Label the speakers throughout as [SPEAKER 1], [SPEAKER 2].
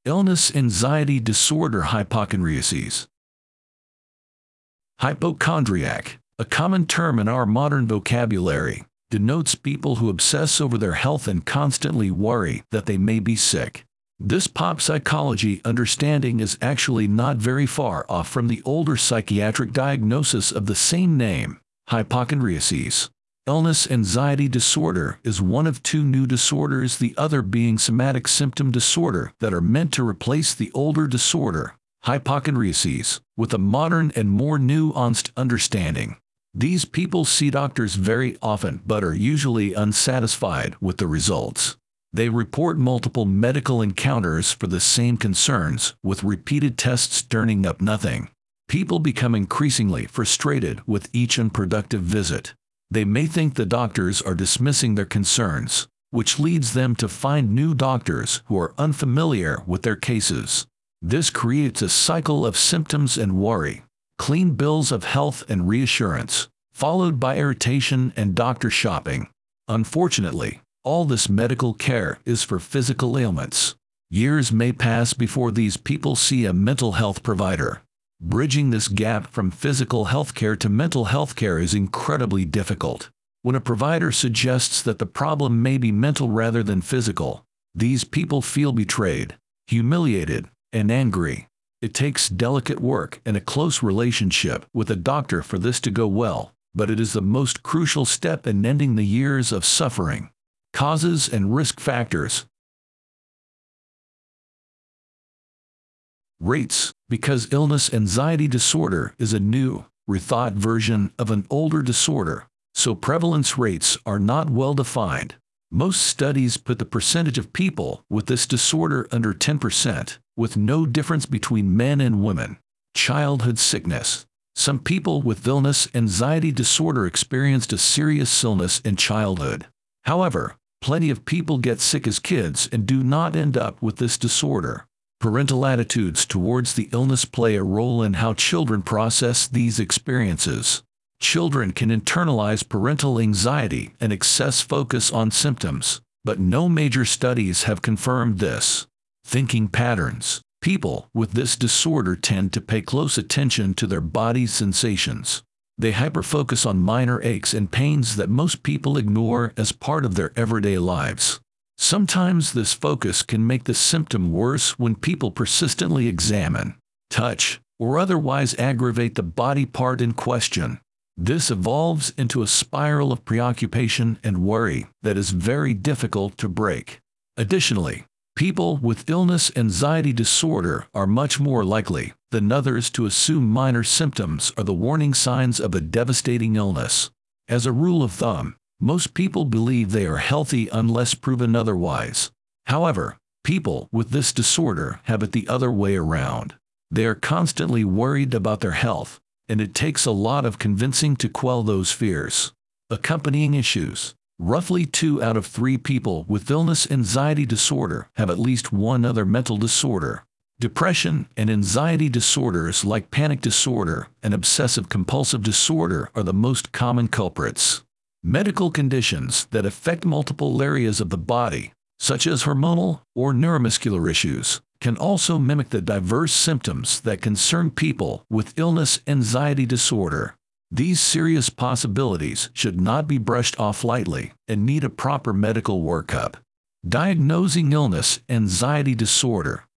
[SPEAKER 1] Illness anxiety disorder hypochondriasis. Hypochondriac, a common term in our modern vocabulary, denotes people who obsess over their health and constantly worry that they may be sick. This pop psychology understanding is actually not very far off from the older psychiatric diagnosis of the same name, hypochondriasis. Illness anxiety disorder is one of two new disorders, the other being somatic symptom disorder, that are meant to replace the older disorder, hypochondriasis, with a modern and more nuanced understanding. These people see doctors very often but are usually unsatisfied with the results. They report multiple medical encounters for the same concerns, with repeated tests turning up nothing. People become increasingly frustrated with each unproductive visit. They may think the doctors are dismissing their concerns, which leads them to find new doctors who are unfamiliar with their cases. This creates a cycle of symptoms and worry, clean bills of health and reassurance, followed by irritation and doctor shopping. Unfortunately, all this medical care is for physical ailments. Years may pass before these people see a mental health provider. Bridging this gap from physical health care to mental health care is incredibly difficult. When a provider suggests that the problem may be mental rather than physical, these people feel betrayed, humiliated, and angry. It takes delicate work and a close relationship with a doctor for this to go well, but it is the most crucial step in ending the years of suffering. Causes and risk factors. Rates. Because illness anxiety disorder is a new, rethought version of an older disorder, so prevalence rates are not well defined. Most studies put the percentage of people with this disorder under 10%, with no difference between men and women. Childhood sickness. Some people with illness anxiety disorder experienced a serious illness in childhood. However, plenty of people get sick as kids and do not end up with this disorder. Parental attitudes towards the illness play a role in how children process these experiences. Children can internalize parental anxiety and excess focus on symptoms, but no major studies have confirmed this. Thinking patterns. People with this disorder tend to pay close attention to their body's sensations. They hyperfocus on minor aches and pains that most people ignore as part of their everyday lives. Sometimes this focus can make the symptom worse when people persistently examine, touch, or otherwise aggravate the body part in question. This evolves into a spiral of preoccupation and worry that is very difficult to break. Additionally, people with illness anxiety disorder are much more likely than others to assume minor symptoms are the warning signs of a devastating illness. As a rule of thumb, most people believe they are healthy unless proven otherwise. However, people with this disorder have it the other way around. They are constantly worried about their health, and it takes a lot of convincing to quell those fears. Accompanying issues. Roughly 2 out of 3 people with illness anxiety disorder have at least one other mental disorder. Depression and anxiety disorders like panic disorder and obsessive compulsive disorder are the most common culprits. Medical conditions that affect multiple areas of the body, such as hormonal or neuromuscular issues, can also mimic the diverse symptoms that concern people with illness anxiety disorder. These serious possibilities should not be brushed off lightly and need a proper medical workup. Diagnosing illness anxiety disorder.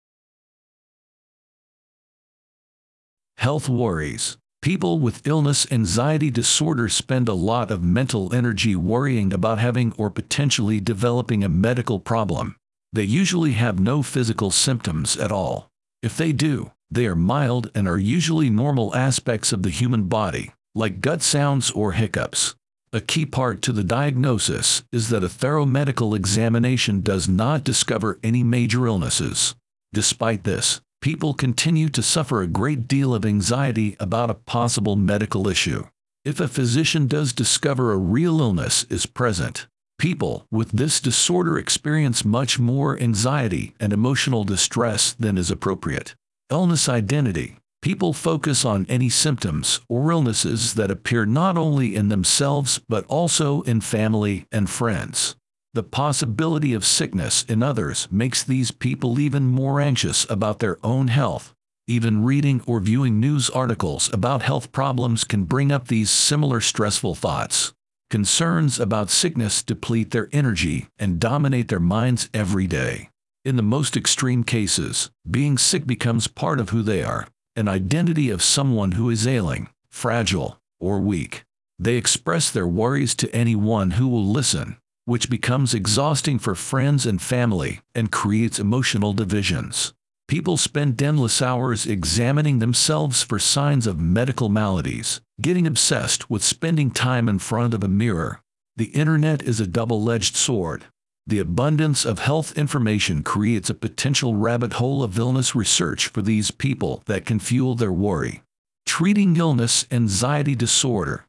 [SPEAKER 1] Health worries. People with illness anxiety disorder spend a lot of mental energy worrying about having or potentially developing a medical problem. They usually have no physical symptoms at all. If they do, they are mild and are usually normal aspects of the human body, like gut sounds or hiccups. A key part to the diagnosis is that a thorough medical examination does not discover any major illnesses. Despite this, people continue to suffer a great deal of anxiety about a possible medical issue. If a physician does discover a real illness is present, people with this disorder experience much more anxiety and emotional distress than is appropriate. Illness identity. People focus on any symptoms or illnesses that appear not only in themselves but also in family and friends. The possibility of sickness in others makes these people even more anxious about their own health. Even reading or viewing news articles about health problems can bring up these similar stressful thoughts. Concerns about sickness deplete their energy and dominate their minds every day. In the most extreme cases, being sick becomes part of who they are, an identity of someone who is ailing, fragile, or weak. They express their worries to anyone who will listen, which becomes exhausting for friends and family and creates emotional divisions. People spend endless hours examining themselves for signs of medical maladies, getting obsessed with spending time in front of a mirror. The internet is a double-edged sword. The abundance of health information creates a potential rabbit hole of illness research for these people that can fuel their worry. Treating illness anxiety disorder.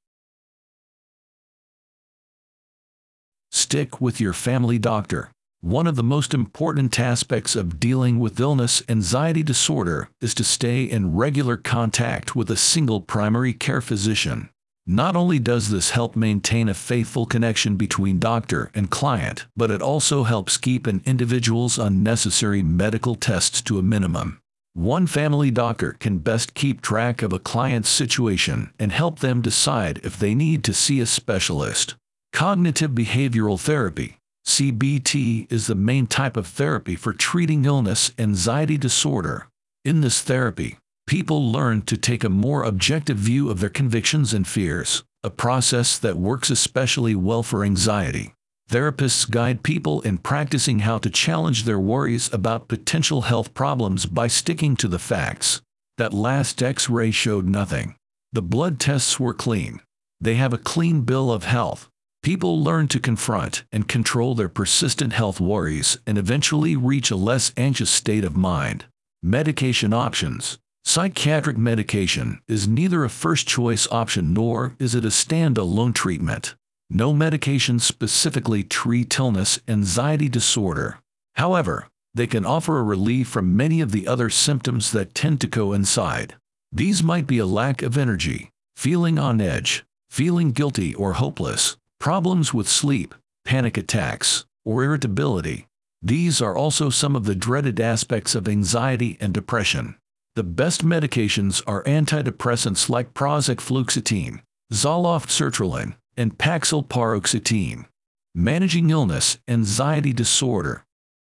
[SPEAKER 1] Stick with your family doctor. One of the most important aspects of dealing with illness anxiety disorder is to stay in regular contact with a single primary care physician. Not only does this help maintain a faithful connection between doctor and client, but it also helps keep an individual's unnecessary medical tests to a minimum. One family doctor can best keep track of a client's situation and help them decide if they need to see a specialist. Cognitive behavioral therapy, CBT, is the main type of therapy for treating illness anxiety disorder. In this therapy, people learn to take a more objective view of their convictions and fears, a process that works especially well for anxiety. Therapists guide people in practicing how to challenge their worries about potential health problems by sticking to the facts. That last X-ray showed nothing. The blood tests were clean. They have a clean bill of health. People learn to confront and control their persistent health worries and eventually reach a less anxious state of mind. Medication options. Psychiatric medication is neither a first-choice option nor is it a stand-alone treatment. No medications specifically treat illness anxiety disorder. However, they can offer a relief from many of the other symptoms that tend to coincide. These might be a lack of energy, feeling on edge, feeling guilty or hopeless, problems with sleep, panic attacks, or irritability. These are also some of the dreaded aspects of anxiety and depression. The best medications are antidepressants like Prozac fluoxetine, Zoloft sertraline, and Paxil paroxetine. Managing illness anxiety disorder.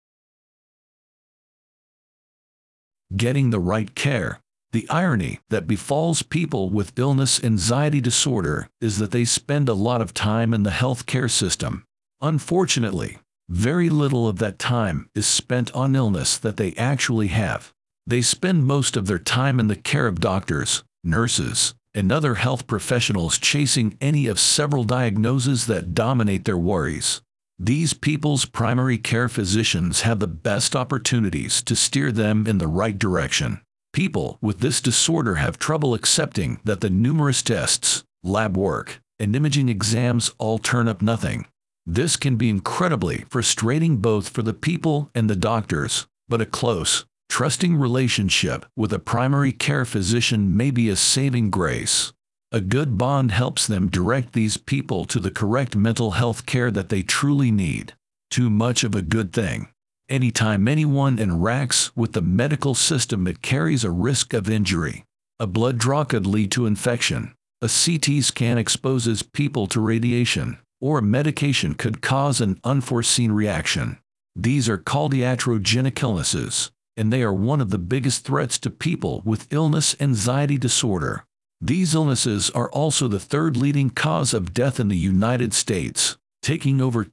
[SPEAKER 1] Getting the right care. The irony that befalls people with illness anxiety disorder is that they spend a lot of time in the healthcare system. Unfortunately, very little of that time is spent on illness that they actually have. They spend most of their time in the care of doctors, nurses, and other health professionals chasing any of several diagnoses that dominate their worries. These people's primary care physicians have the best opportunities to steer them in the right direction. People with this disorder have trouble accepting that the numerous tests, lab work, and imaging exams all turn up nothing. This can be incredibly frustrating both for the people and the doctors, but a close, trusting relationship with a primary care physician may be a saving grace. A good bond helps them direct these people to the correct mental health care that they truly need. Too much of a good thing. Anytime anyone interacts with the medical system, it carries a risk of injury. A blood draw could lead to infection. A CT scan exposes people to radiation, or a medication could cause an unforeseen reaction. These are called iatrogenic illnesses, and they are one of the biggest threats to people with illness anxiety disorder. These illnesses are also the third leading cause of death in the United States, taking over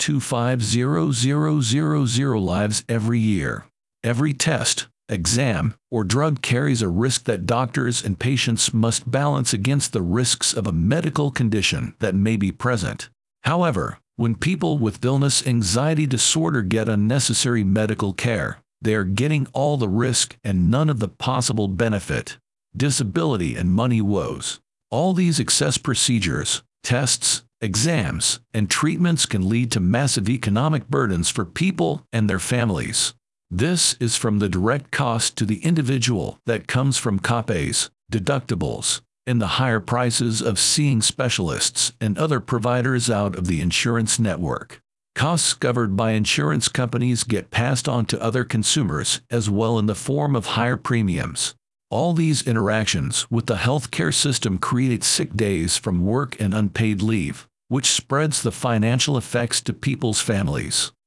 [SPEAKER 1] 250,000 lives every year. Every test, exam, or drug carries a risk that doctors and patients must balance against the risks of a medical condition that may be present. However, when people with illness anxiety disorder get unnecessary medical care, they are getting all the risk and none of the possible benefit. Disability and money woes. All these excess procedures, tests, exams, and treatments can lead to massive economic burdens for people and their families. This is from the direct cost to the individual that comes from copays, deductibles, and the higher prices of seeing specialists and other providers out of the insurance network. Costs covered by insurance companies get passed on to other consumers as well in the form of higher premiums. All these interactions with the healthcare system create sick days from work and unpaid leave, which spreads the financial effects to people's families.